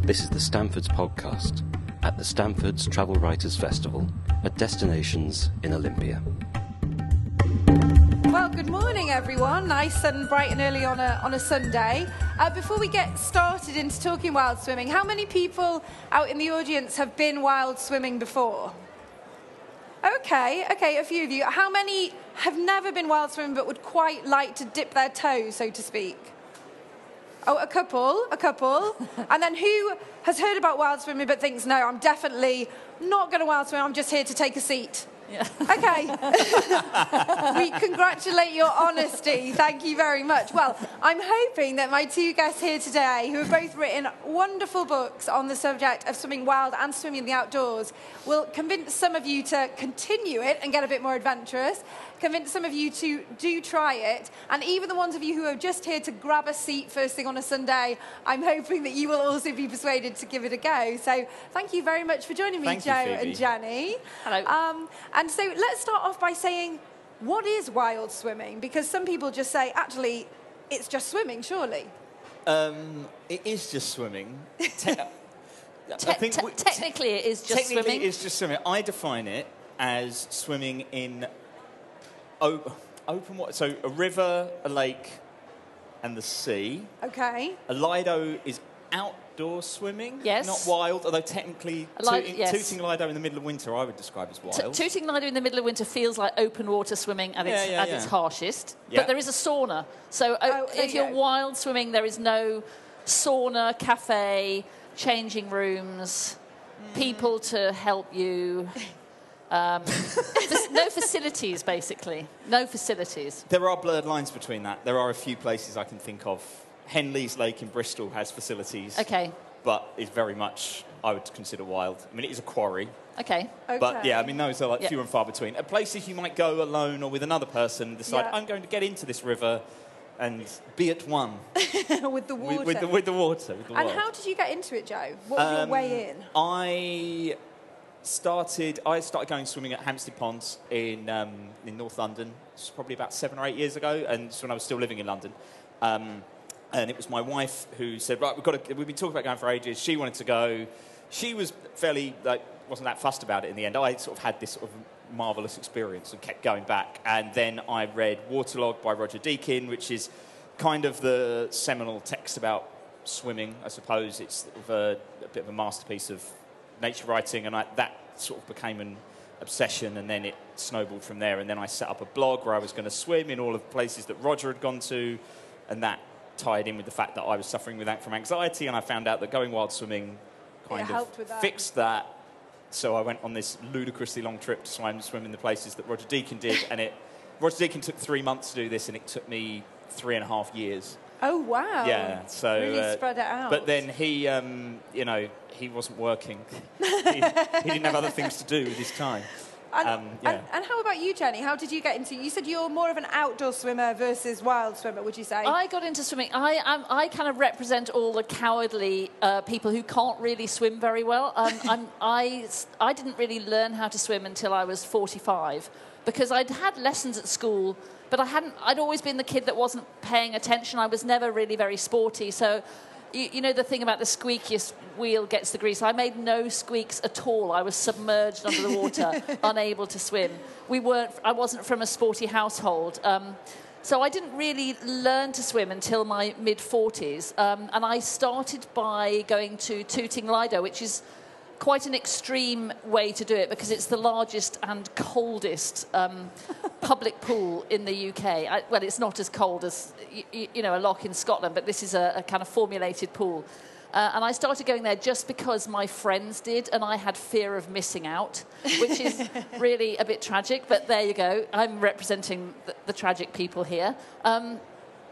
This is the Stamfords podcast at the Stamfords Travel Writers Festival at Destinations in Olympia. Well, good morning, everyone. Nice and bright and early on a Sunday. Before we get started into talking wild swimming, how many people out in the audience have been wild swimming before? Okay, a few of you. How many have never been wild swimming but would quite like to dip their toes, so to speak? Oh, a couple. And then who has heard about wild swimming but thinks, no, I'm definitely not going to wild swim, I'm just here to take a seat? Yeah. Okay. We congratulate your honesty. Thank you very much. Well, I'm hoping that my two guests here today, who have both written wonderful books on the subject of swimming wild and swimming in the outdoors, will convince some of you to continue it and get a bit more adventurous, convince some of you to do try it, and even the ones of you who are just here to grab a seat first thing on a Sunday, I'm hoping that you will also be persuaded to give it a go. So thank you very much for joining me, Joe and Jenny. Hello. And so let's start off by saying, what is wild swimming? Because some people just say, actually, it's just swimming, surely. It is just swimming. Technically, it is just swimming. Technically, it is just swimming. I define it as swimming in open water. So a river, a lake, and the sea. Okay. A Lido is outdoor swimming, yes. Not wild, although technically tooting Lido in the middle of winter I would describe as wild. Tooting Lido in the middle of winter feels like open water swimming at its harshest. Yeah. But there is a sauna. So if you're wild swimming, there is no sauna, cafe, changing rooms, people to help you. No facilities, basically. No facilities. There are blurred lines between that. There are a few places I can think of. Henleys Lake in Bristol has facilities. Okay. But it's very much, I would consider wild. I mean, it is a quarry. Okay. But, yeah, I mean, those are like few and far between. At places you might go alone or with another person, decide, I'm going to get into this river and be at one. With the water. With the water. And how did you get into it, Joe? What was your way in? I started going swimming at Hampstead Ponds in North London. It's probably about 7 or 8 years ago, and it's when I was still living in London. And it was my wife who said, right, we've been talking about going for ages. She wanted to go. She was wasn't that fussed about it in the end. I sort of had this sort of marvellous experience and kept going back. And then I read Waterlogged by Roger Deakin, which is kind of the seminal text about swimming, I suppose. It's sort of a bit of a masterpiece of nature writing, and that sort of became an obsession, and then it snowballed from there. And then I set up a blog where I was going to swim in all of the places that Roger had gone to, and that tied in with the fact that I was suffering from anxiety, and I found out that going wild swimming kind of fixed that. So I went on this ludicrously long trip to swim in the places that Roger Deakin did, and Roger Deakin took 3 months to do this, and it took me 3.5 years. Oh, wow. Yeah, so really spread it out. But then he wasn't working. he didn't have other things to do with his time. And how about you, Jenny? How did you get into it? You said you're more of an outdoor swimmer versus wild swimmer, would you say? I got into swimming. I kind of represent all the cowardly people who can't really swim very well. I didn't really learn how to swim until I was 45 because I'd had lessons at school, but I'd always been the kid that wasn't paying attention. I was never really very sporty, so you know the thing about the squeakiest wheel gets the grease. I made no squeaks at all. I was submerged under the water, unable to swim. I wasn't from a sporty household. So I didn't really learn to swim until my mid-40s. And I started by going to Tooting Lido, which is quite an extreme way to do it because it's the largest and coldest public pool in the UK. Well, it's not as cold as a loch in Scotland, but this is a kind of formulated pool. And I started going there just because my friends did, and I had fear of missing out, which is really a bit tragic. But there you go. I'm representing the tragic people here. And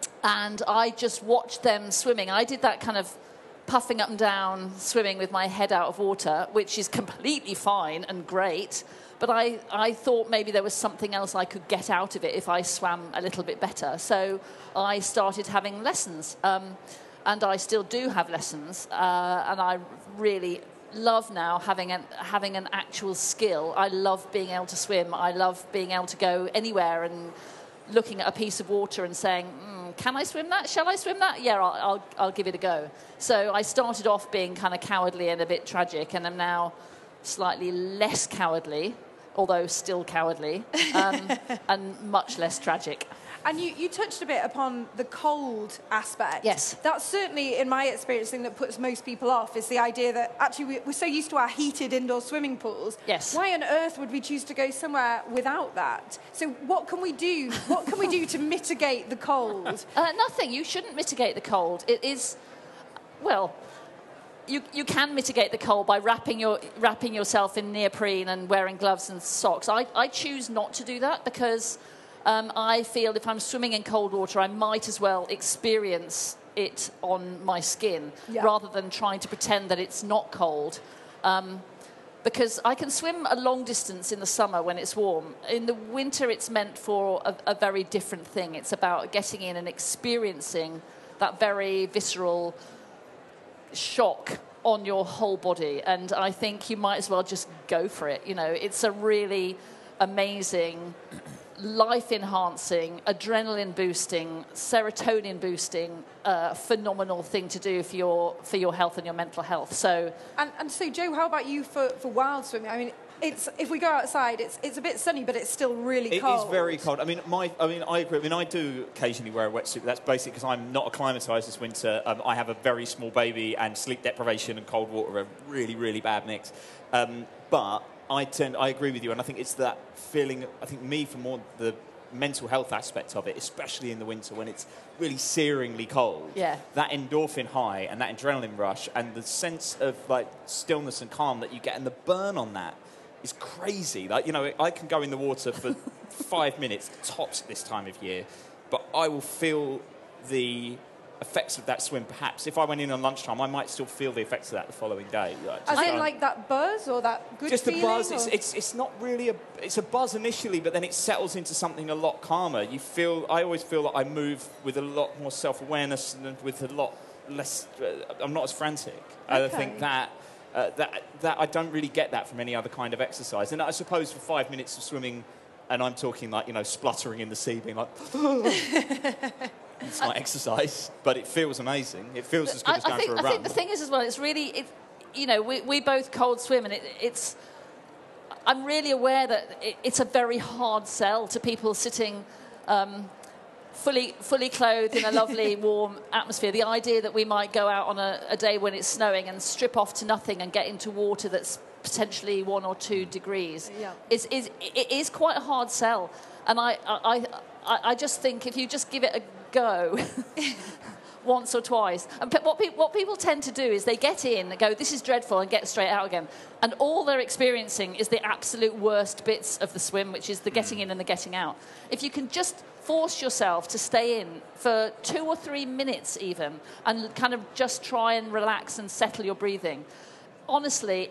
I just watched them swimming. I did that kind of puffing up and down, swimming with my head out of water, which is completely fine and great. But I thought maybe there was something else I could get out of it if I swam a little bit better. So I started having lessons. And I still do have lessons. And I really love now having an actual skill. I love being able to swim. I love being able to go anywhere and looking at a piece of water and saying, can I swim that? Shall I swim that? Yeah, I'll give it a go. So I started off being kind of cowardly and a bit tragic, and I'm now slightly less cowardly, although still cowardly, and much less tragic. And you touched a bit upon the cold aspect. Yes. That's certainly, in my experience, the thing that puts most people off is the idea that actually we're so used to our heated indoor swimming pools. Yes. Why on earth would we choose to go somewhere without that? So what can we do? What can we do to mitigate the cold? Nothing. You shouldn't mitigate the cold. It is, well, you can mitigate the cold by wrapping yourself in neoprene and wearing gloves and socks. I choose not to do that because I feel if I'm swimming in cold water, I might as well experience it on my skin rather than trying to pretend that it's not cold. Because I can swim a long distance in the summer when it's warm. In the winter, it's meant for a very different thing. It's about getting in and experiencing that very visceral shock on your whole body. And I think you might as well just go for it. You know, it's a really amazing, life-enhancing, adrenaline-boosting, serotonin-boosting, phenomenal thing to do for your health and your mental health. So, and so, Jo, how about you for wild swimming? I mean, if we go outside, it's a bit sunny, but it's still really cold. It is very cold. I mean, I agree. I mean, I do occasionally wear a wetsuit. That's basically because I'm not acclimatised this winter. I have a very small baby, and sleep deprivation and cold water are a really, really bad mix. But I agree with you, and I think it's that feeling. I think for more the mental health aspect of it, especially in the winter when it's really searingly cold. Yeah. That endorphin high and that adrenaline rush and the sense of like stillness and calm that you get and the burn on that is crazy. Like, you know, I can go in the water for 5 minutes tops at this time of year, but I will feel the effects of that swim. Perhaps if I went in on lunchtime, I might still feel the effects of that the following day. As in, like that buzz or that good just feeling? Just a buzz. It's not really it's a buzz initially, but then it settles into something a lot calmer. I always feel that I move with a lot more self-awareness and with a lot less. I'm not as frantic. Okay. I think that I don't really get that from any other kind of exercise. And I suppose for 5 minutes of swimming, and I'm talking like, you know, spluttering in the sea, being like. It's not exercise, but it feels amazing. It feels as good as going for a run. I think the thing is as well, it's really, you know, we both cold swim, and it's. I'm really aware that it's a very hard sell to people sitting fully clothed in a lovely warm atmosphere. The idea that we might go out on a day when it's snowing and strip off to nothing and get into water that's potentially 1 or 2 degrees is quite a hard sell. And I just think if you just give it a go once or twice. And what people tend to do is they get in, they go, this is dreadful, and get straight out again. And all they're experiencing is the absolute worst bits of the swim, which is the getting in and the getting out. If you can just force yourself to stay in for 2 or 3 minutes even, and kind of just try and relax and settle your breathing, honestly,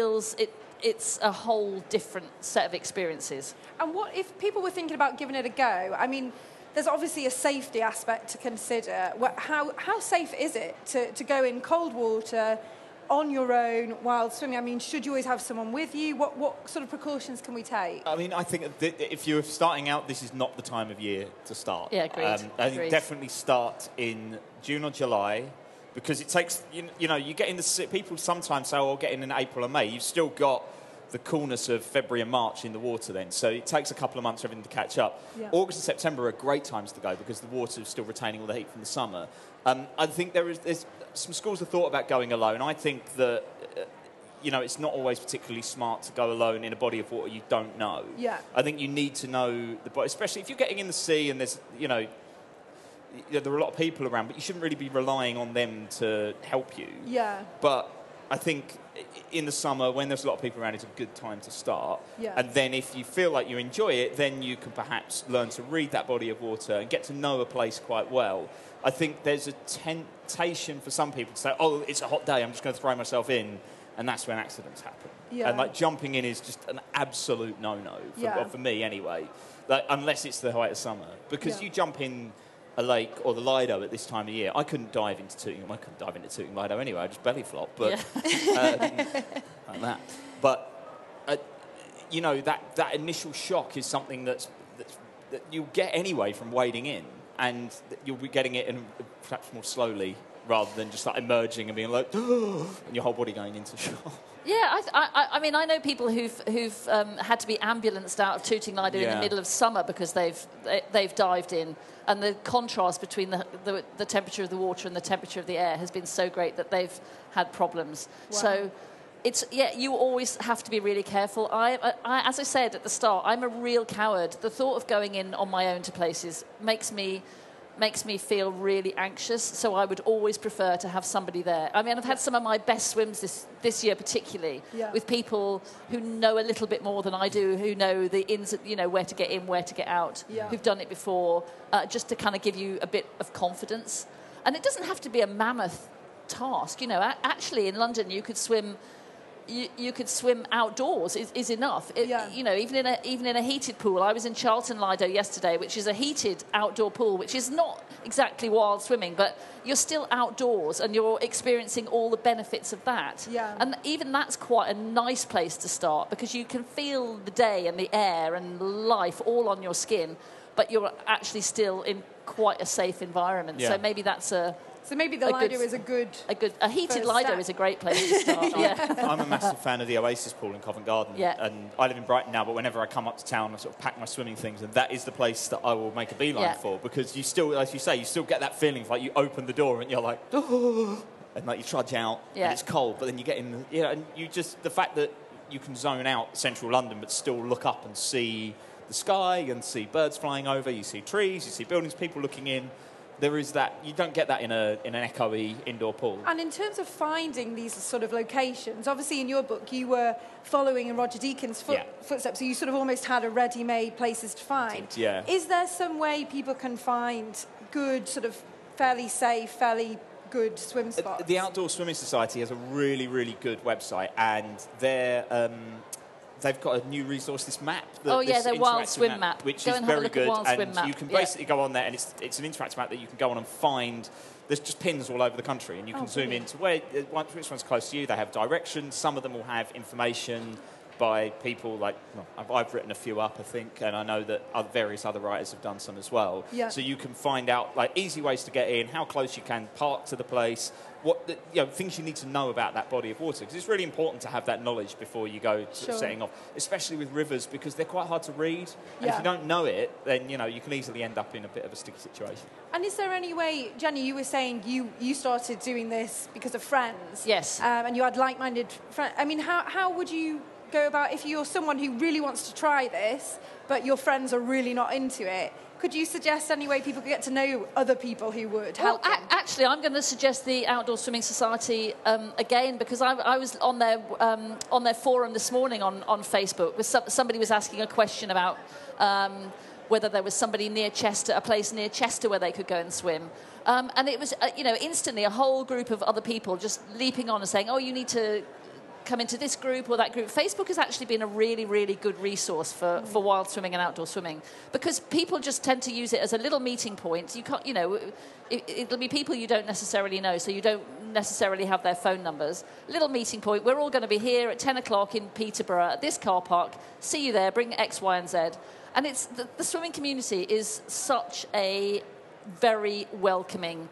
it's a whole different set of experiences. And what if people were thinking about giving it a go? I mean, there's obviously a safety aspect to consider. How safe is it to go in cold water on your own while swimming? I mean, should you always have someone with you? What sort of precautions can we take? I mean, I think if you're starting out, this is not the time of year to start. Yeah, agreed. I think definitely start in June or July, because it takes, you know, you get in the... People sometimes say, oh, I'll get in April or May. You've still got the coolness of February and March in the water then. So it takes a couple of months for everything to catch up. Yeah. August and September are great times to go because the water is still retaining all the heat from the summer. I think there's some schools of thought about going alone. I think that, you know, it's not always particularly smart to go alone in a body of water you don't know. Yeah. I think you need to know the body, especially if you're getting in the sea and there's, you know, there are a lot of people around, but you shouldn't really be relying on them to help you. Yeah. But I think in the summer, when there's a lot of people around, it's a good time to start. Yeah. And then if you feel like you enjoy it, then you can perhaps learn to read that body of water and get to know a place quite well. I think there's a temptation for some people to say, oh, it's a hot day, I'm just going to throw myself in, and that's when accidents happen. Yeah. And like jumping in is just an absolute no-no, for me anyway, like, unless it's the height of summer. Because you jump in a lake or the Lido at this time of year, I couldn't dive into Tooting. I couldn't dive into Tooting Lido anyway. I just belly flop, but like that. But you know, that initial shock is something that you get anyway from wading in. and you'll be getting it in perhaps more slowly rather than just like emerging and being like, and your whole body going into shock. Yeah, I mean, I know people who've had to be ambulanced out of Tooting Lido in the middle of summer because they've dived in, and the contrast between the temperature of the water and the temperature of the air has been so great that they've had problems. Wow. So you always have to be really careful. As I said at the start, I'm a real coward. The thought of going in on my own to places makes me feel really anxious, so I would always prefer to have somebody there. I mean, I've had some of my best swims this year particularly with people who know a little bit more than I do, who know the ins, where to get in, where to get out, who've done it before, just to kind of give you a bit of confidence. And it doesn't have to be a mammoth task. Actually in London you could swim... You could swim outdoors is enough. Even in a heated pool. I was in Charlton Lido yesterday, which is a heated outdoor pool, which is not exactly wild swimming, but you're still outdoors and you're experiencing all the benefits of that. Yeah. And even that's quite a nice place to start because you can feel the day and the air and life all on your skin, but you're actually still in quite a safe environment. Yeah. So maybe that's So maybe the Lido is a heated Lido is a great place to start. I'm a massive fan of the Oasis pool in Covent Garden, and I live in Brighton now. But whenever I come up to town, I sort of pack my swimming things, and that is the place that I will make a beeline for because you still, as you say, you still get that feeling of like you open the door and you're like, and like you trudge out and it's cold, but then you get in, and you just the fact that you can zone out central London but still look up and see the sky and see birds flying over, you see trees, you see buildings, people looking in. There is that, you don't get that in an echoey indoor pool. And in terms of finding these sort of locations, obviously in your book you were following in Roger Deacon's footsteps, so you sort of almost had a ready-made places to find. Yeah. Is there some way people can find good, sort of fairly safe, fairly good swim spots? The Outdoor Swimming Society has a really, really good website, and they've got a new resource, this map. Their Wild Swim map. Which go is and very good. And you can basically go on there, and it's an interactive map that you can go on and find. There's just pins all over the country, and you can zoom into which one's close to you. They have directions. Some of them will have information by people like... Well, I've written a few up, I think, and I know that various other writers have done some as well. Yeah. So you can find out like easy ways to get in, how close you can park to the place, things you need to know about that body of water, because it's really important to have that knowledge before you go setting off, especially with rivers, because they're quite hard to read. And if you don't know it, then you can easily end up in a bit of a sticky situation. And is there any way, Jenny, you were saying you started doing this because of friends? Yes. And you had like-minded friends. I mean, how would you go about if you're someone who really wants to try this, but your friends are really not into it? Could you suggest any way people could get to know other people who would help them? Actually, I'm going to suggest the Outdoor Swimming Society again, because I was on their forum this morning on Facebook. Somebody was asking a question about whether there was somebody near Chester, a place near Chester where they could go and swim. And it was, instantly a whole group of other people just leaping on and saying, you need to come into this group or that group. Facebook has actually been a really, really good resource for wild swimming and outdoor swimming, because people just tend to use it as a little meeting point. You can't, it'll be people you don't necessarily know, so you don't necessarily have their phone numbers. Little meeting point. We're all going to be here at 10 o'clock in Peterborough at this car park. See you there. Bring X, Y, and Z. And it's the swimming community is such a very welcoming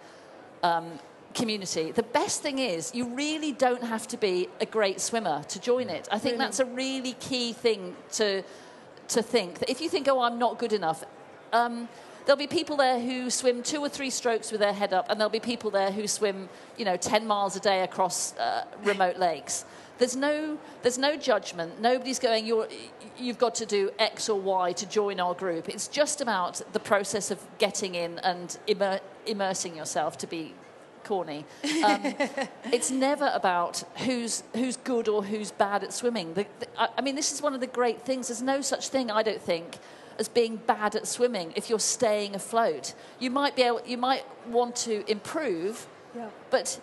community. The best thing is you really don't have to be a great swimmer to join it. I think that's a really key thing to think. That if you think, I'm not good enough, there'll be people there who swim 2 or 3 strokes with their head up, and there'll be people there who swim 10 miles a day across remote lakes. There's no judgment. Nobody's going, you've got to do X or Y to join our group. It's just about the process of getting in and immersing yourself, to be corny. It's never about who's good or who's bad at swimming. This is one of the great things. There's no such thing, I don't think, as being bad at swimming if you're staying afloat. You might want to improve, but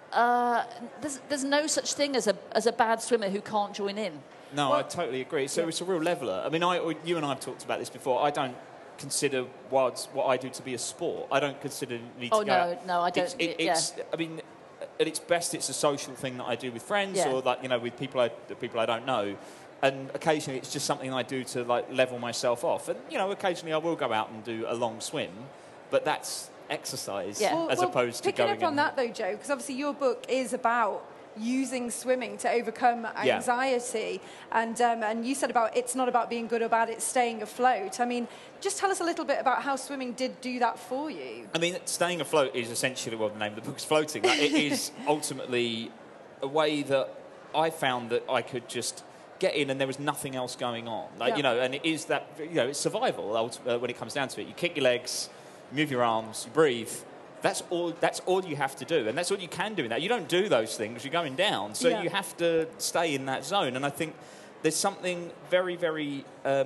there's no such thing as a bad swimmer who can't join in. No, I totally agree. So it's a real leveller. I mean, you and I have talked about this before. I don't consider what I do to be a sport. I don't consider it need to go. No, I don't. I mean, at its best, it's a social thing that I do with friends or with people I don't know. And occasionally, it's just something I do to level myself off. And occasionally, I will go out and do a long swim. but that's exercise Yeah. as opposed to going picking up on that though, Joe, because obviously your book is about using swimming to overcome anxiety, and you said about it's not about being good or bad, it's staying afloat. I mean, just tell us a little bit about how swimming did do that for you. I mean, staying afloat is essentially, well, the name of the book is Floating. Like, it is ultimately a way that I found that I could just get in and there was nothing else going on. Like, you know, and it is that, you know, it's survival when it comes down to it. You kick your legs, you move your arms, you breathe. That's all you have to do, and that's all you can do in that. You don't do those things, you're going down, so you have to stay in that zone. And I think there's something very, very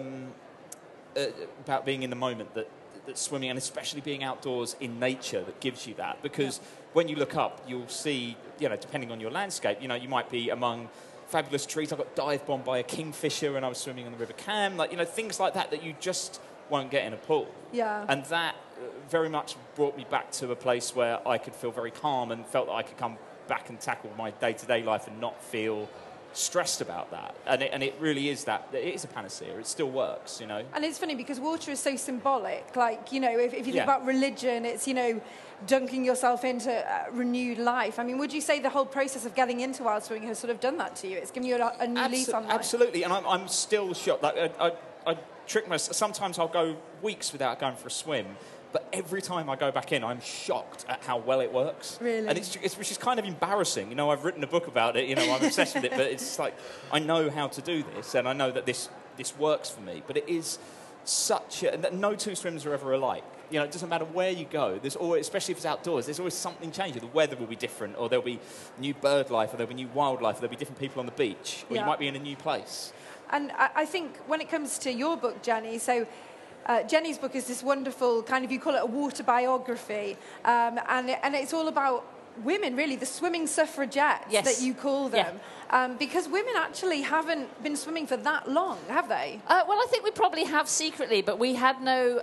about being in the moment that swimming, and especially being outdoors in nature, that gives you that. Because when you look up, you'll see, you know, depending on your landscape, you know, you might be among fabulous trees. I got dive bombed by a kingfisher when I was swimming on the River Cam, like, you know, things like that you just won't get in a pool. Yeah. And that very much brought me back to a place where I could feel very calm and felt that I could come back and tackle my day-to-day life and not feel stressed about that. And it really is that. It is a panacea. It still works, you know. And it's funny because water is so symbolic. Like, you know, if you think about religion, it's, you know, dunking yourself into renewed life. I mean, would you say the whole process of getting into wild swimming has sort of done that to you? It's given you a new lease on life? Absolutely. And I'm still shocked. Like, I trick myself. Sometimes I'll go weeks without going for a swim. But every time I go back in, I'm shocked at how well it works. Really? And which is kind of embarrassing. You know, I've written a book about it. You know, I'm obsessed with it. But it's like, I know how to do this, and I know that this works for me. But it is no two swims are ever alike. You know, it doesn't matter where you go. There's always, especially if it's outdoors, there's always something changing. The weather will be different, or there'll be new bird life, or there'll be new wildlife, or there'll be different people on the beach, or you might be in a new place. And I think when it comes to your book, Jenny, so Jenny's book is this wonderful kind of, you call it a water biography, and it's all about women, really, the swimming suffragettes that you call them, because women actually haven't been swimming for that long, have they? Well, I think we probably have secretly, but we had no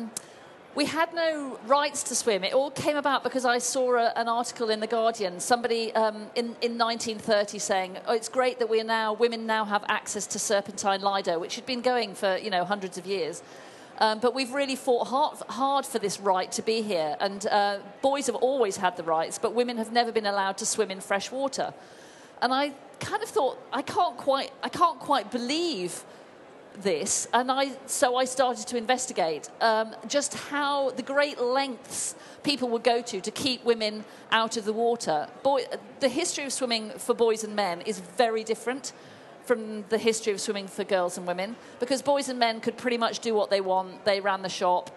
rights to swim. It all came about because I saw an article in The Guardian, somebody in 1930 saying, oh, it's great that women now have access to serpentine lido, which had been going for, you know, hundreds of years. But we've really fought hard for this right to be here. And boys have always had the rights, but women have never been allowed to swim in fresh water. And I kind of thought, I can't quite believe this. And so I started to investigate just how the great lengths people would go to keep women out of the water. The history of swimming for boys and men is very different from the history of swimming for girls and women, because boys and men could pretty much do what they want. They ran the shop.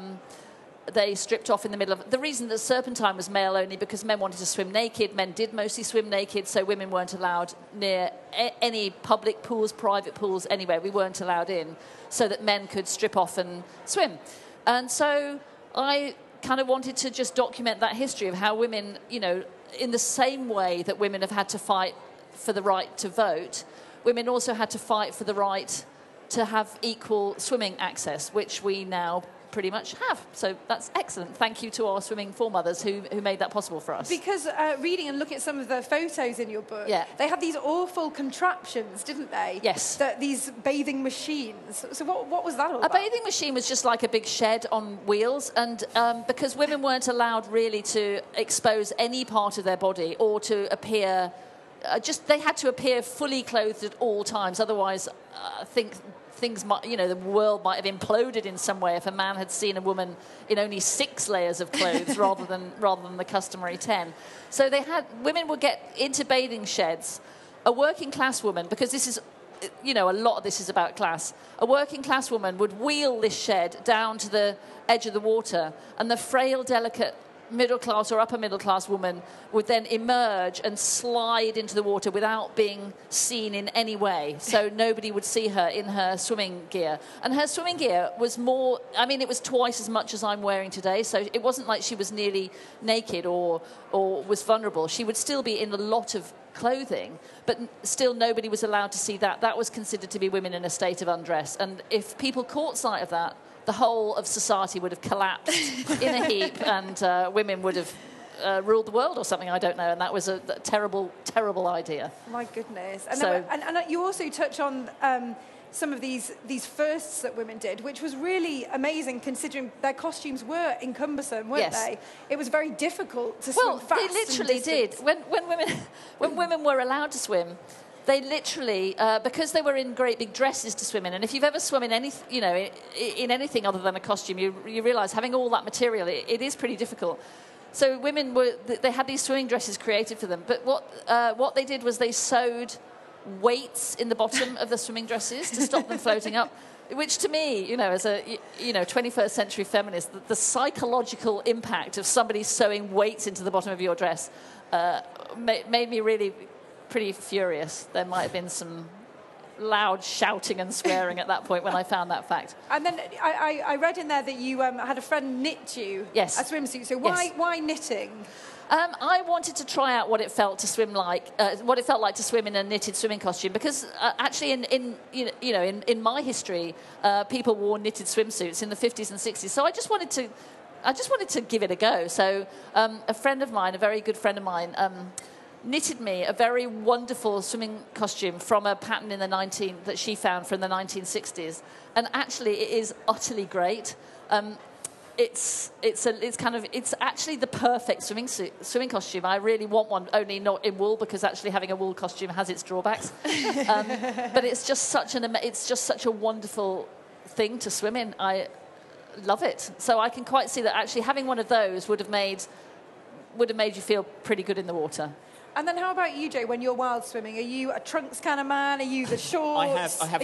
They stripped off in the middle of... The reason that serpentine was male only because men wanted to swim naked. Men did mostly swim naked, so women weren't allowed near any public pools, private pools, anywhere. We weren't allowed in, so that men could strip off and swim. And so I kind of wanted to just document that history of how women, you know, in the same way that women have had to fight for the right to vote, women also had to fight for the right to have equal swimming access, which we now pretty much have. So that's excellent. Thank you to our swimming foremothers who made that possible for us. Because reading and looking at some of the photos in your book, they had these awful contraptions, didn't they? Yes. These bathing machines. So what was that all about? A bathing machine was just like a big shed on wheels, and because women weren't allowed really to expose any part of their body or to appear... they had to appear fully clothed at all times. Otherwise, I think things might, you know, the world might have imploded in some way if a man had seen a woman in only 6 layers of clothes rather than the customary 10. So women would get into bathing sheds. A working class woman, because this is, you know, a lot of this is about class. A working class woman would wheel this shed down to the edge of the water, and the frail, delicate middle class or upper middle class woman would then emerge and slide into the water without being seen in any way. So nobody would see her in her swimming gear. And her swimming gear was more, I mean, it was twice as much as I'm wearing today. So it wasn't like she was nearly naked or was vulnerable. She would still be in a lot of clothing, but still nobody was allowed to see that. That was considered to be women in a state of undress. And if people caught sight of that, the whole of society would have collapsed in a heap, and women would have ruled the world or something, I don't know. And that was a terrible, terrible idea. My goodness. And you also touch on some of these firsts that women did, which was really amazing considering their costumes were cumbersome, weren't they? It was very difficult to swim fast. Well, they literally did. When women were allowed to swim, they literally, because they were in great big dresses to swim in, and if you've ever swum in in anything other than a costume, you realise having all that material, it is pretty difficult. So women they had these swimming dresses created for them, but what they did was they sewed weights in the bottom of the swimming dresses to stop them floating up. Which to me, as a 21st century feminist, the psychological impact of somebody sewing weights into the bottom of your dress made me really pretty furious. There might have been some loud shouting and swearing at that point when I found that fact. And then I read in there that you had a friend knit you a swimsuit. So why knitting? I wanted to try out what it felt to swim what it felt like to swim in a knitted swimming costume, because actually in my history, people wore knitted swimsuits in the 50s and 60s. So I just wanted to give it a go. So a friend of mine, a very good friend of mine, knitted me a very wonderful swimming costume from a pattern that she found from the 1960s, and actually it is utterly great. It's actually the perfect swimming costume. I really want one, only not in wool, because actually having a wool costume has its drawbacks. But it's just such a wonderful thing to swim in. I love it. So I can quite see that actually having one of those would have made you feel pretty good in the water. And then how about you, Jay, when you're wild swimming? Are you a trunks kind of man? Are you the shorts? I have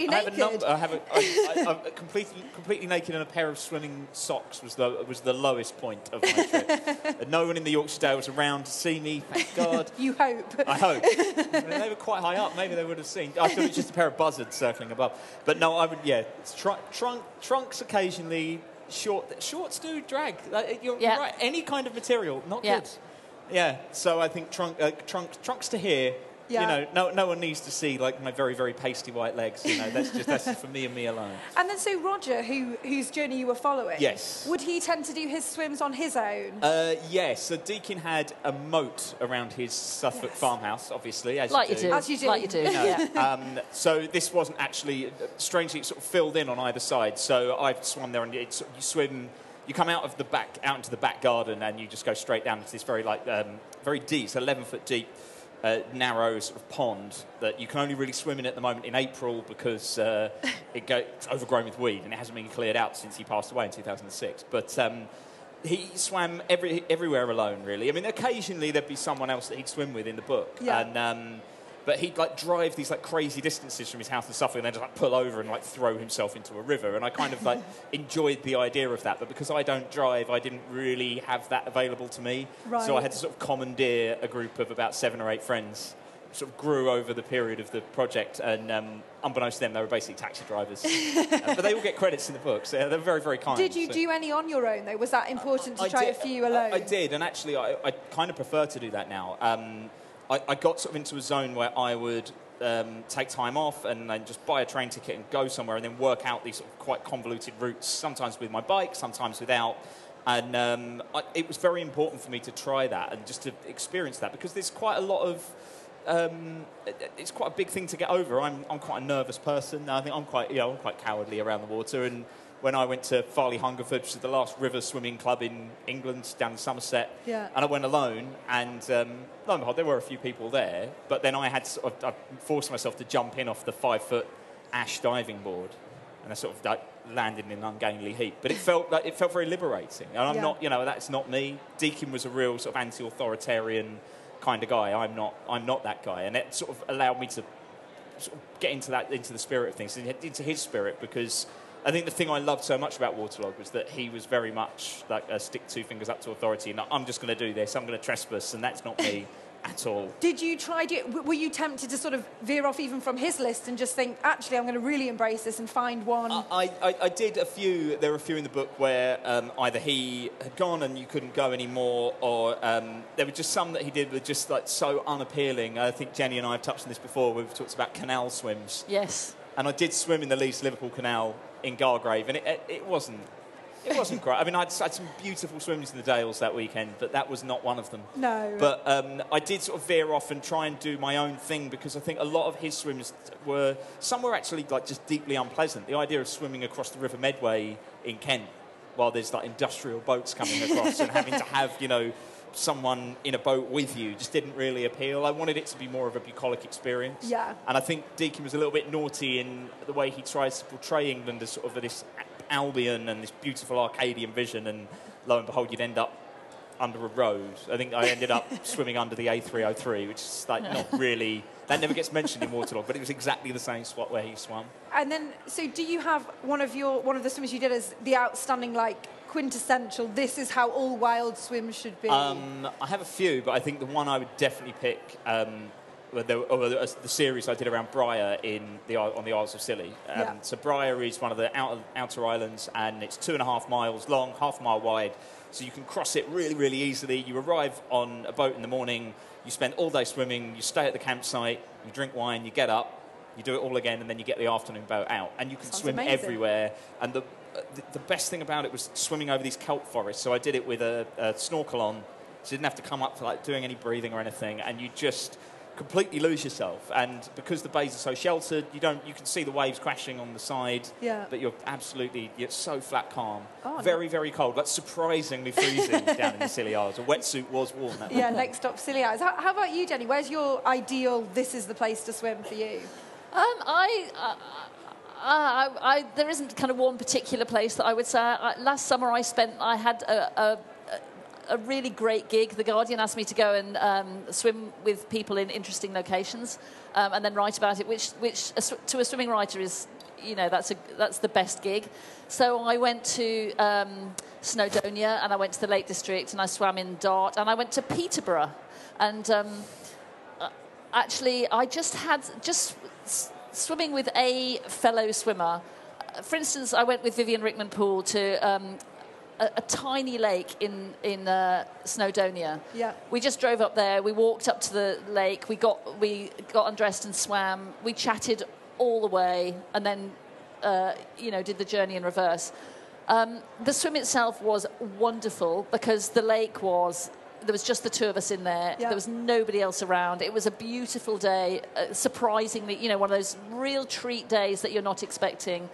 I'm completely naked, and a pair of swimming socks was the lowest point of my trip. No one in the Yorkshire Dale was around to see me, thank God. You hope. I hope. They were quite high up. Maybe they would have seen. I thought it was just a pair of buzzards circling above. But no, I would, trunks occasionally. Shorts do drag. You're right. Any kind of material, not good. Yeah, so I think trunks to here. Yeah. No one needs to see like my very, very pasty white legs. That's for me and me alone. And then so Roger, whose journey you were following, yes, would he tend to do his swims on his own? Yes. So Deakin had a moat around his Suffolk farmhouse, obviously, as you do. Like you do. Yeah. So this wasn't actually, strangely, it sort of filled in on either side. So I've swum there, and you swim. You come out into the back garden, and you just go straight down into this very deep, so 11-foot deep, narrow sort of pond that you can only really swim in at the moment in April, because it's overgrown with weed, and it hasn't been cleared out since he passed away in 2006. But he swam everywhere alone, really. I mean, occasionally there'd be someone else that he'd swim with in the book, but he'd drive these crazy distances from his house in Suffolk, and then just pull over and throw himself into a river. And I kind of enjoyed the idea of that, but because I don't drive, I didn't really have that available to me. Right. So I had to sort of commandeer a group of about 7 or 8 friends. Sort of grew over the period of the project, and unbeknownst to them, they were basically taxi drivers. But they all get credits in the book, so they're very, very kind. Did you do any on your own, though? Was that important to try a few alone? I did, and actually I kind of prefer to do that now. I got sort of into a zone where I would take time off and then just buy a train ticket and go somewhere, and then work out these sort of quite convoluted routes, sometimes with my bike, sometimes without. And it was very important for me to try that and just to experience that, because there's quite a lot of... it's quite a big thing to get over. I'm quite a nervous person. I think I'm quite cowardly around the water. And when I went to Farley Hungerford, which is the last river swimming club in England, down in Somerset, and I went alone, and lo and behold, there were a few people there, but then I forced myself to jump in off the 5-foot ash diving board, and I sort of landed in an ungainly heap. But it felt very liberating, and I'm not, that's not me. Deakin was a real sort of anti-authoritarian kind of guy. I'm not that guy, and it sort of allowed me to sort of get into the spirit of things, into his spirit, because I think the thing I loved so much about Waterlog was that he was very much like a stick 2 fingers up to authority, and I'm just going to do this, I'm going to trespass, and that's not me at all. Did you try were you tempted to sort of veer off even from his list and just think, actually, I'm going to really embrace this and find one? I did a few. There were a few in the book where either he had gone and you couldn't go anymore, or there were just some that he did were just so unappealing. I think Jenny and I have touched on this before. We've talked about canal swims. Yes. And I did swim in the Leeds-Liverpool Canal in Gargrave, and it wasn't It wasn't great. I mean, I had some beautiful swims in the Dales that weekend, but that was not one of them. No. But I did sort of veer off and try and do my own thing, because I think a lot of his swims some were actually like just deeply unpleasant. The idea of swimming across the River Medway in Kent while there's like industrial boats coming across and having to have, someone in a boat with you just didn't really appeal. I wanted it to be more of a bucolic experience. Yeah. And I think Deakin was a little bit naughty in the way he tries to portray England as sort of this Albion and this beautiful Arcadian vision, and lo and behold, you'd end up under a road. I think I ended up swimming under the A303, which is like not really... That never gets mentioned in Waterloo, but it was exactly the same spot where he swam. And then, so do you have one of the swims you did as the outstanding, like, quintessential, this is how all wild swims should be? I have a few, but I think the one I would definitely pick... the series I did around Briar on the Isles of Scilly. So Briar is one of the outer islands, and it's 2.5 miles long, half a mile wide. So you can cross it really, really easily. You arrive on a boat in the morning, you spend all day swimming, you stay at the campsite, you drink wine, you get up, you do it all again, and then you get the afternoon boat out. And you can swim everywhere. And the best thing about it was swimming over these kelp forests. So I did it with a snorkel on, so you didn't have to come up for like doing any breathing or anything, and you just completely lose yourself. And because the bays are so sheltered, you can see the waves crashing on the side, but you're so flat calm. Very, very cold, like surprisingly freezing down in the Scilly Isles. A wetsuit was warm that night. Next stop, Scilly Isles. How about you, Jenny? Where's your ideal, this is the place to swim for you? There isn't kind of one particular place that I would say. Last summer I had a really great gig. The Guardian asked me to go and swim with people in interesting locations, and then write about it, which to a swimming writer is, that's the best gig. So I went to Snowdonia, and I went to the Lake District, and I swam in Dart, and I went to Peterborough, and actually I just swimming with a fellow swimmer. For instance, I went with Vivian Rickman Poole to a tiny lake in Snowdonia. Yeah. We just drove up there. We walked up to the lake. We got undressed and swam. We chatted all the way, and then did the journey in reverse. The swim itself was wonderful because the lake there was just the two of us in there. Yeah. There was nobody else around. It was a beautiful day. Surprisingly, one of those real treat days that you're not expecting.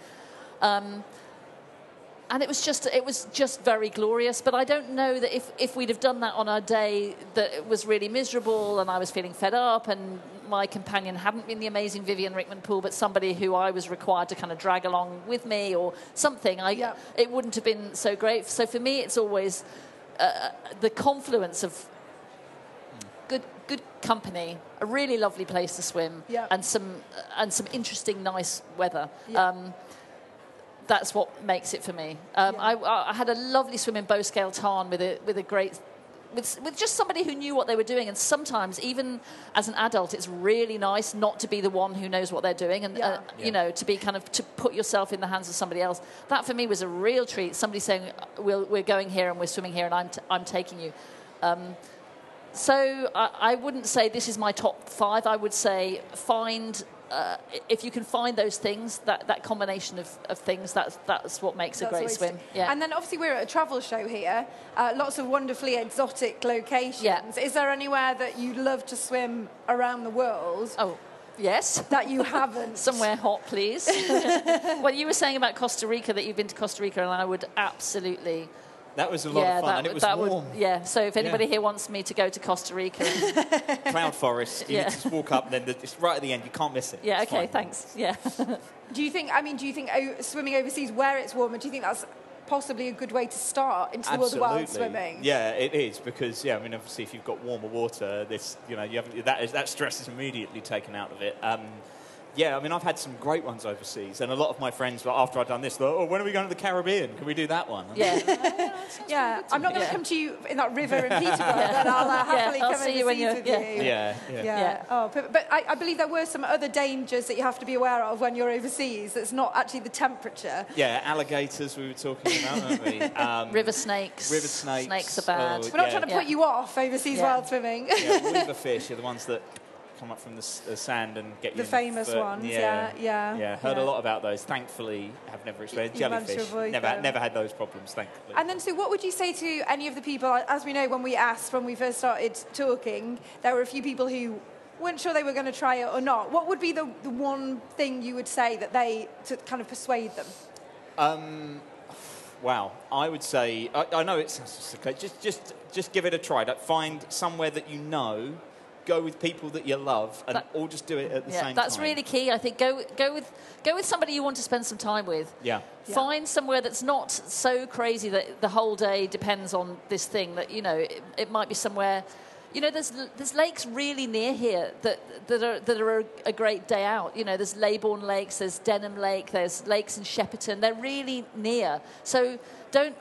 And it was just very glorious. But I don't know that if we'd have done that on a day that it was really miserable and I was feeling fed up and my companion hadn't been the amazing Vivian Rickman Poole, but somebody who I was required to kind of drag along with me or something, it wouldn't have been so great. So for me, it's always the confluence of good company, a really lovely place to swim, and some interesting, nice weather. Yeah. That's what makes it for me. I had a lovely swim in Bowscale Tarn with just somebody who knew what they were doing. And sometimes, even as an adult, it's really nice not to be the one who knows what they're doing, and to be to put yourself in the hands of somebody else. That for me was a real treat. Somebody saying, "We're going here and we're swimming here, and I'm taking you." So I wouldn't say this is my top 5. I would say if you can find those things, that combination of things, that's what makes a great swim. Yeah. And then obviously we're at a travel show here, lots of wonderfully exotic locations. Yeah. Is there anywhere that you'd love to swim around the world? Oh, yes. That you haven't? Somewhere hot, please. Well, you were saying about Costa Rica, that you've been to Costa Rica, and I would absolutely... That was a lot of fun, and it was warm. So if anybody here wants me to go to Costa Rica... Cloud Forest, you just walk up, and then it's right at the end, you can't miss it. Yeah, okay, thanks. Yeah. Do you think swimming overseas where it's warmer, do you think that's possibly a good way to start into the world of wild swimming? Yeah, it is, because, obviously if you've got warmer water, that stress is immediately taken out of it. I've had some great ones overseas, and a lot of my friends, after I'd done this, thought, when are we going to the Caribbean? Can we do that one? Yeah. I'm not going to come to you in that river in Peterborough, but I'll happily come overseas with you. Yeah. Oh, but I believe there were some other dangers that you have to be aware of when you're overseas. That's not actually the temperature. Yeah, alligators we were talking about, weren't we? River snakes. Snakes are bad. We're not trying to put you off overseas wild swimming. Weaver fish are the ones that come up from the sand and get you The in famous foot. ones, Yeah. Heard Yeah. a lot about those. Thankfully, have never experienced You managed to jellyfish. avoid them. Never had those problems. Thankfully. And then, so what would you say to any of the people, as we know when we asked, when we first started talking, there were a few people who weren't sure they were going to try it or not. What would be the one thing you would say that to kind of persuade them? Wow, I would say I know it sounds okay. Just give it a try. Find somewhere that you know. Go with people that you love, and all just do it at the same time. That's really key. I think go with somebody you want to spend some time with. Yeah. Find somewhere that's not so crazy that the whole day depends on this thing. That it might be somewhere. There's lakes really near here that are a great day out. There's Leybourne Lakes, there's Denham Lake, there's lakes in Shepperton. They're really near. So don't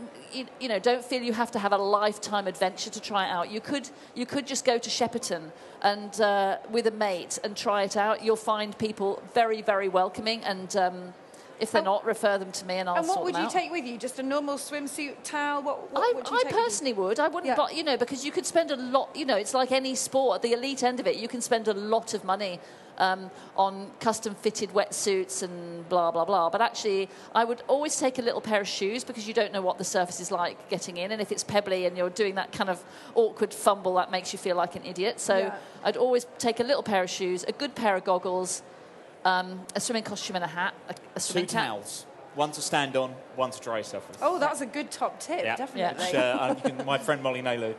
feel you have to have a lifetime adventure to try it out. You could just go to Shepperton and with a mate and try it out. You'll find people very, very welcoming, and if they're not, refer them to me and I'll sort them out. And what would you take with you? Just a normal swimsuit towel? What would you take? I personally would. I wouldn't, because you could spend a lot. It's like any sport. At the elite end of it, you can spend a lot of money on custom-fitted wetsuits and blah, blah, blah. But actually, I would always take a little pair of shoes because you don't know what the surface is like getting in. And if it's pebbly and you're doing that kind of awkward fumble, that makes you feel like an idiot. So I'd always take a little pair of shoes, a good pair of goggles, a swimming costume and a hat, a swimming Two towels. One to stand on, one to dry yourself with. Oh, that's a good top tip, definitely. Which, my friend Molly Naylor,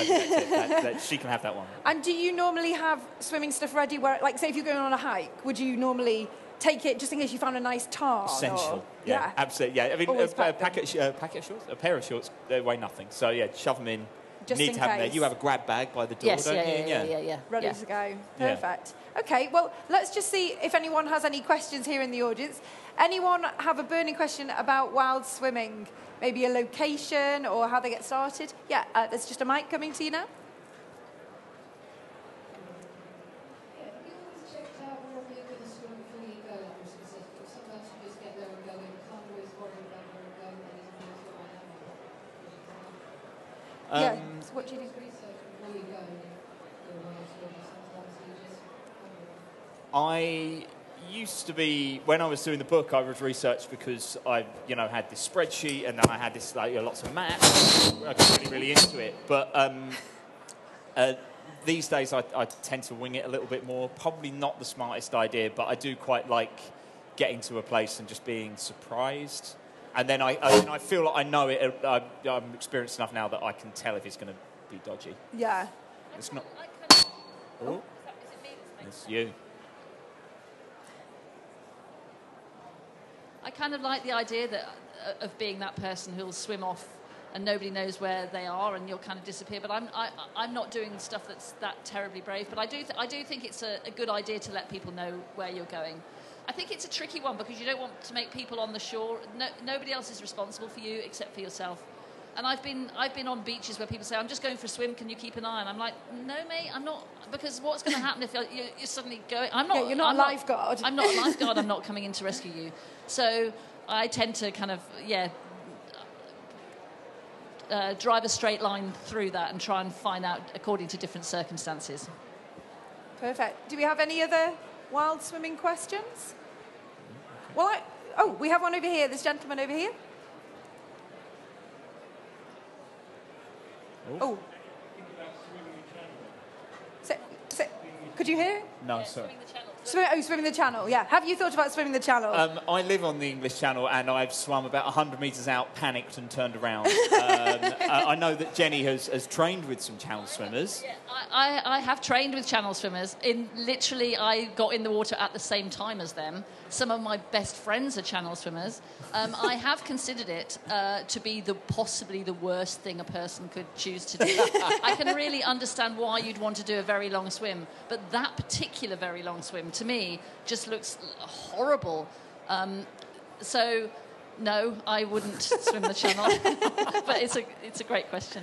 she can have that one. And do you normally have swimming stuff ready where, like, say if you're going on a hike, would you normally take it just in case you found a nice tarn? Essential. Yeah, absolutely. Yeah, I mean, a pair of shorts, they weigh nothing. So, shove them in. Just need in to have them there. case. You have a grab bag by the door, don't you? Yeah. Ready to go. Perfect. Okay, well, let's just see if anyone has any questions here in the audience. Anyone have a burning question about wild swimming? Maybe a location or how they get started? Yeah, there's just a mic coming to you now. So what do you do? I used to be, when I was doing the book, I was research because I, had this spreadsheet and then I had this lots of maths. I got really into it, but these days I tend to wing it a little bit more. Probably not the smartest idea, but I do quite like getting to a place and just being surprised. And then I feel like I know it. I'm experienced enough now that I can tell if it's going to be dodgy. Yeah. It's not. Oh, it's you. I kind of like the idea of being that person who'll swim off and nobody knows where they are and you'll kind of disappear. But I'm not doing stuff that's that terribly brave. But I do think it's a good idea to let people know where you're going. I think it's a tricky one because you don't want to make people on the shore. Nobody else is responsible for you except for yourself. And I've been on beaches where people say, "I'm just going for a swim. Can you keep an eye?" And I'm like, "No, mate, I'm not." Because what's going to happen if you're suddenly going? I'm not. Yeah, you're not a lifeguard. I'm not a lifeguard. I'm not coming in to rescue you. So I tend to kind of drive a straight line through that and try and find out according to different circumstances. Perfect. Do we have any other wild swimming questions? Well, we have one over here. This gentleman over here. Oh. Could you hear? No, sorry. Swimming the channel, yeah. Have you thought about swimming the channel? I live on the English Channel and I've swum about 100 metres out, panicked and turned around. I know that Jenny has trained with some channel swimmers. Yeah, I have trained with channel swimmers. I got in the water at the same time as them. Some of my best friends are channel swimmers. I have considered it to be possibly the worst thing a person could choose to do. I can really understand why you'd want to do a very long swim, but that particular very long swim, to me, just looks horrible. So, no, I wouldn't swim the channel. But it's a great question.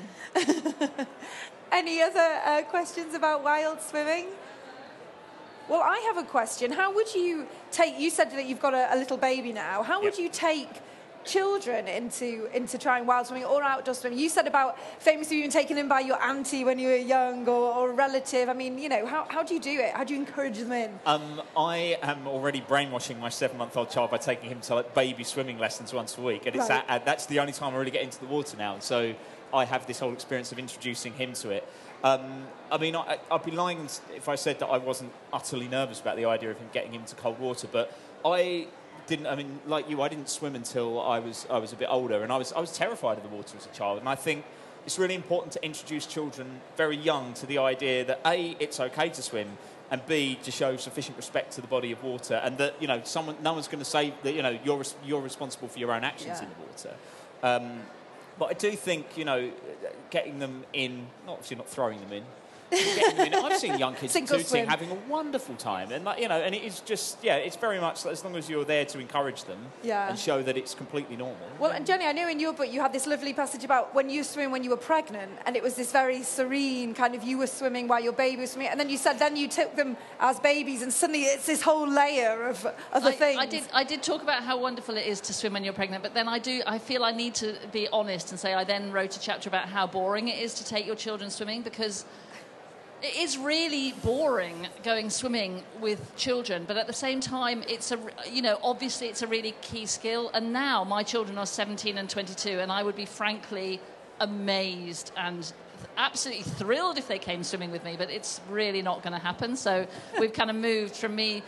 Any other questions about wild swimming? Well, I have a question. How would you take... You said that you've got a little baby now. How would you take children into trying wild swimming or outdoor swimming? You said about famously being taken in by your auntie when you were young or a relative. I mean, how do you do it? How do you encourage them in? I am already brainwashing my 7-month-old child by taking him to baby swimming lessons once a week, and it's that's the only time I really get into the water now. And so I have this whole experience of introducing him to it. I mean, I'd be lying if I said that I wasn't utterly nervous about the idea of him getting into cold water, but I mean, like you, I didn't swim until I was a bit older, and I was terrified of the water as a child. And I think it's really important to introduce children very young to the idea that A, it's okay to swim, and B, to show sufficient respect to the body of water, and that no one's going to say that you're responsible for your own actions in the water. But I do think getting them in, obviously not throwing them in. I've seen young kids at Tooting having a wonderful time, and and it is just it's very much as long as you're there to encourage them and show that it's completely normal. Well, and Jenny, I know in your book you had this lovely passage about when you swim when you were pregnant, and it was this very serene kind of, you were swimming while your baby was swimming, and then you said then you took them as babies, and suddenly it's this whole layer of other things. I did talk about how wonderful it is to swim when you're pregnant, but then I feel I need to be honest and say I then wrote a chapter about how boring it is to take your children swimming, because it is really boring going swimming with children, but at the same time, obviously it's a really key skill. And now my children are 17 and 22, and I would be frankly amazed and absolutely thrilled if they came swimming with me, but it's really not going to happen. So we've kind of moved from me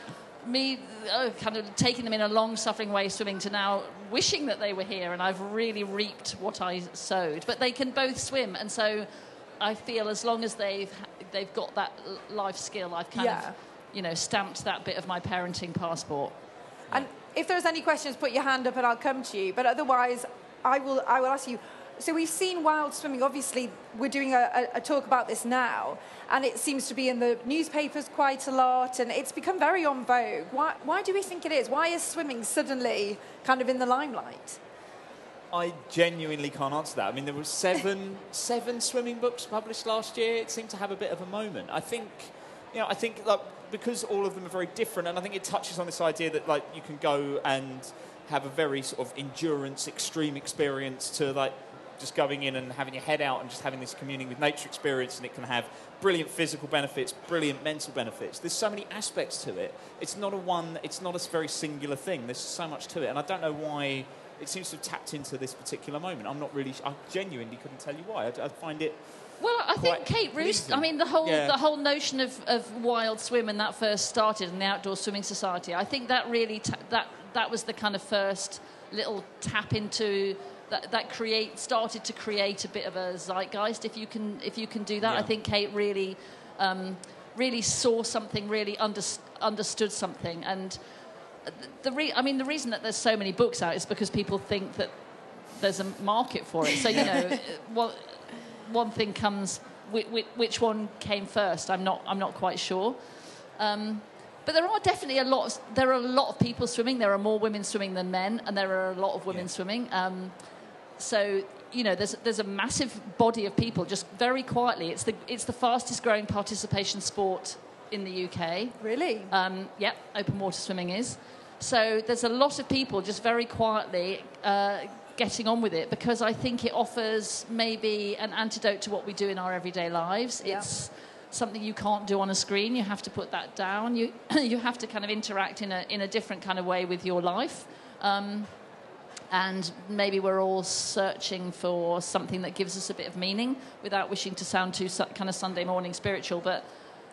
kind of taking them in a long-suffering way swimming to now wishing that they were here, and I've really reaped what I sowed. But they can both swim, and so I feel as long as they've got that life skill, I've kind of, stamped that bit of my parenting passport. And if there's any questions, put your hand up and I'll come to you. But otherwise, I will ask you. So we've seen wild swimming. Obviously, we're doing a talk about this now, and it seems to be in the newspapers quite a lot, and it's become very en vogue. Why do we think it is? Why is swimming suddenly kind of in the limelight? I genuinely can't answer that. I mean, there were seven swimming books published last year. It seemed to have a bit of a moment. I think because all of them are very different, and I think it touches on this idea that you can go and have a very sort of endurance, extreme experience to just going in and having your head out and just having this communing with nature experience, and it can have brilliant physical benefits, brilliant mental benefits. There's so many aspects to it. It's not a very singular thing. There's so much to it, and I don't know why it seems to have tapped into this particular moment. I genuinely couldn't tell you why. I find it. Well, I think Kate Roos. I mean, the whole notion of wild swim, and that first started in the Outdoor Swimming Society. I think that really that was the kind of first little tap into that started to create a bit of a zeitgeist. If you can do that, I think Kate really saw something, really understood something, and. The reason that there's so many books out is because people think that there's a market for it. So, one thing comes, which one came first? I'm not quite sure. But there are definitely a lot of people swimming. There are more women swimming than men, and there are a lot of women swimming. So there's a massive body of people just very quietly. It's the fastest growing participation sport in the UK. Really? Yep, open water swimming is. So there's a lot of people just very quietly getting on with it, because I think it offers maybe an antidote to what we do in our everyday lives. Yeah. It's something you can't do on a screen. You have to put that down. You have to kind of interact in a different kind of way with your life. And maybe we're all searching for something that gives us a bit of meaning without wishing to sound too kind of Sunday morning spiritual, but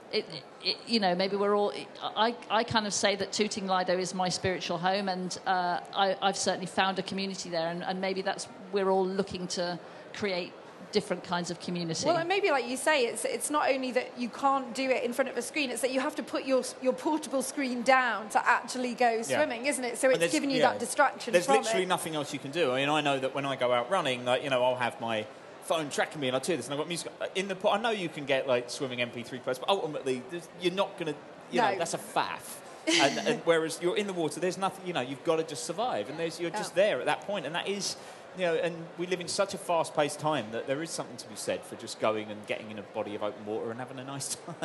maybe we're all. I kind of say that Tooting Lido is my spiritual home, and I've certainly found a community there, and maybe we're all looking to create different kinds of community. Well, and maybe like you say, it's not only that you can't do it in front of a screen; it's that you have to put your portable screen down to actually go swimming, isn't it? So it's giving you that distraction. There's literally nothing else you can do. I mean, I know that when I go out running, I'll have my phone tracking me, and I'll do this, and I've got music in the pot. I know you can get swimming MP3 players, but ultimately you're not going to, that's a faff. and whereas you're in the water, there's nothing, you've got to just survive, and you're just there at that point, and that is, and we live in such a fast-paced time that there is something to be said for just going and getting in a body of open water and having a nice time.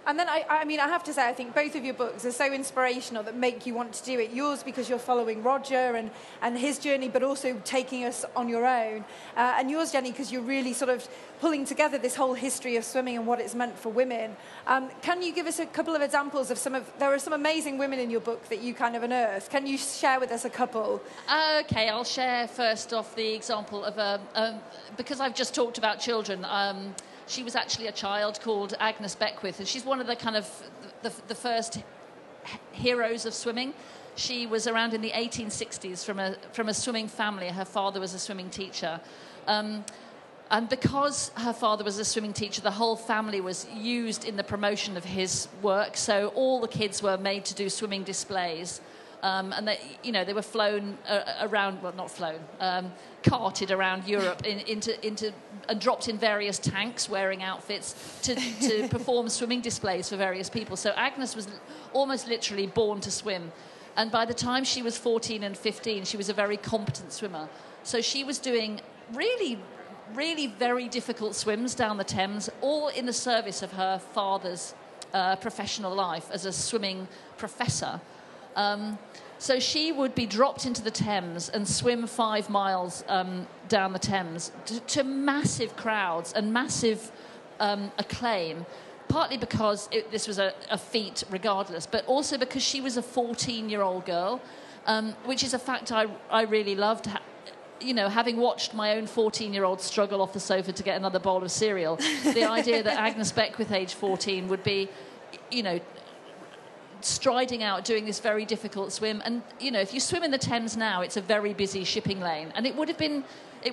And then, I mean, I have to say, I think both of your books are so inspirational that make you want to do it. Yours because you're following Roger and his journey, but also taking us on your own. And yours, Jenny, because you're really sort of pulling together this whole history of swimming and what it's meant for women. Can you give us a couple of examples of there are some amazing women in your book that you kind of unearthed. Can you share with us a couple? Okay, I'll share first off the example of, because I've just talked about children, she was actually a child called Agnes Beckwith, and she's one of the kind of the first heroes of swimming. She was around in the 1860s from a swimming family. Her father was a swimming teacher. And because her father was a swimming teacher, the whole family was used in the promotion of his work. So all the kids were made to do swimming displays. And they were flown around, well, not flown, carted around Europe into and dropped in various tanks wearing outfits to perform swimming displays for various people. So Agnes was almost literally born to swim. And by the time she was 14 and 15, she was a very competent swimmer. So she was doing really, really very difficult swims down the Thames, all in the service of her father's professional life as a swimming professor. So she would be dropped into the Thames and swim 5 miles down the Thames to massive crowds and massive acclaim, partly because this was a feat regardless, but also because she was a 14-year-old girl, which is a fact I really loved. Having watched my own 14-year-old struggle off the sofa to get another bowl of cereal, the idea that Agnes Beckwith, age 14, would be, striding out, doing this very difficult swim. And, if you swim in the Thames now, it's a very busy shipping lane. And it would have been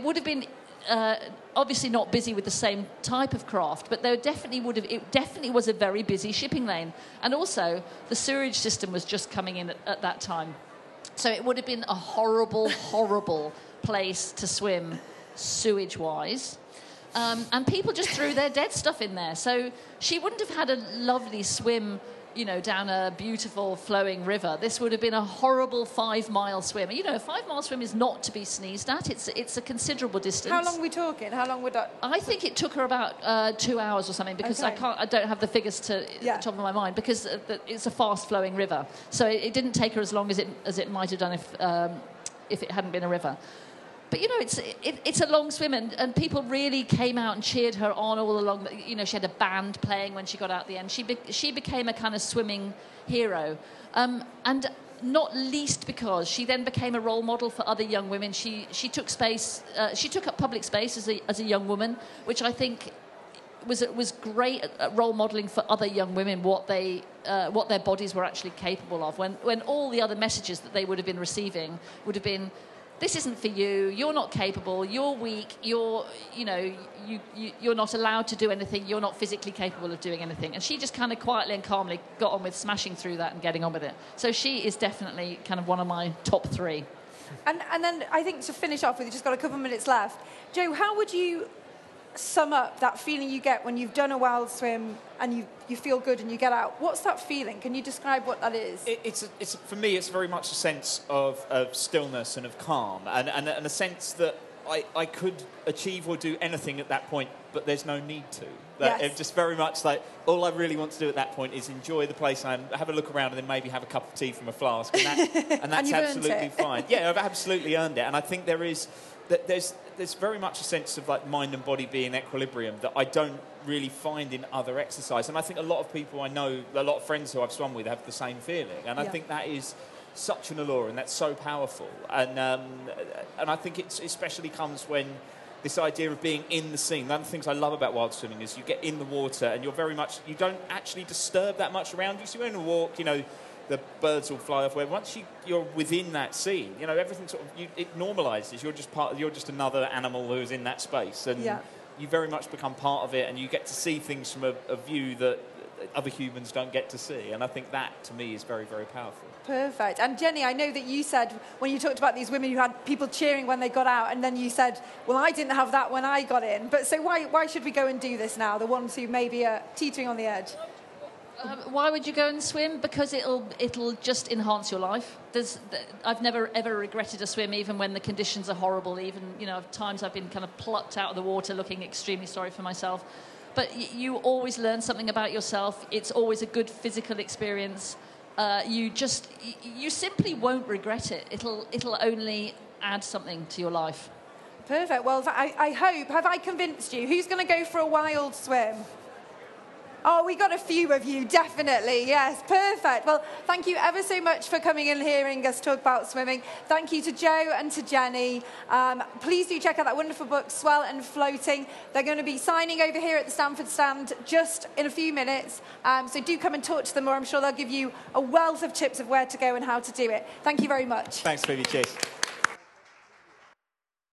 obviously not busy with the same type of craft, but it definitely was a very busy shipping lane. And also, the sewerage system was just coming in at that time. So it would have been a horrible, horrible place to swim, sewage-wise. And people just threw their dead stuff in there. So she wouldn't have had a lovely swim down a beautiful flowing river. This would have been a horrible 5-mile swim. A 5-mile swim is not to be sneezed at. It's a considerable distance. How long are we talking? How long would that? I think it took her about 2 hours or something, because okay. I don't have the figures at the top of my mind, because it's a fast flowing river. So it didn't take her as long as it might have done if it hadn't been a river. But, it's a long swim, and people really came out and cheered her on all along. She had a band playing when she got out at the end. She became a kind of swimming hero. And not least because she then became a role model for other young women. She took space. She took up public space as a young woman, which I think was great at role modelling for other young women what their bodies were actually capable of. When all the other messages that they would have been receiving would have been, this isn't for you, you're not capable, you're weak, you're not allowed to do anything, you're not physically capable of doing anything. And she just kind of quietly and calmly got on with smashing through that and getting on with it. So she is definitely kind of one of my top 3. And then I think to finish off, we've just got a couple of minutes left. Jo, how would you sum up that feeling you get when you've done a wild swim and you feel good and you get out? What's that feeling? Can you describe what that is? It's for me, it's very much a sense of stillness and of calm, and a sense that I could achieve or do anything at that point, but there's no need to. It's just very much like all I really want to do at that point is enjoy the place and have a look around, and then maybe have a cup of tea from a flask, and that's absolutely fine. Yeah, I've absolutely earned it, and I think there's very much a sense of like mind and body being in equilibrium that I don't really find in other exercise. And I think a lot of people I know, a lot of friends who I've swum with have the same feeling. And I think that is such an allure, and that's so powerful. And I think it especially comes when this idea of being in the scene. One of the things I love about wild swimming is you get in the water and you don't actually disturb that much around you. So you're in a walk, the birds will fly off. Where once you're within that scene, everything it normalises. You're just another animal who's in that space, and you very much become part of it, and you get to see things from a view that other humans don't get to see. And I think that, to me, is very, very powerful. Perfect. And Jenny, I know that you said, when you talked about these women who had people cheering when they got out, and then you said, well, I didn't have that when I got in. But so why should we go and do this now, the ones who maybe are teetering on the edge? Why would you go and swim? Because it'll just enhance your life. I've never ever regretted a swim, even when the conditions are horrible. Even times I've been kind of plucked out of the water, looking extremely sorry for myself. but you always learn something about yourself. It's always a good physical experience. You simply won't regret it. It'll only add something to your life. Perfect. Well, I hope, have I convinced you? Who's going to go for a wild swim? Oh, we got a few of you, definitely. Yes, perfect. Well, thank you ever so much for coming and hearing us talk about swimming. Thank you to Joe and to Jenny. Please do check out that wonderful book, Swell and Floating. They're going to be signing over here at the Stamford stand just in a few minutes. So do come and talk to them, or I'm sure they'll give you a wealth of tips of where to go and how to do it. Thank you very much. Thanks, Phoebe. Cheers.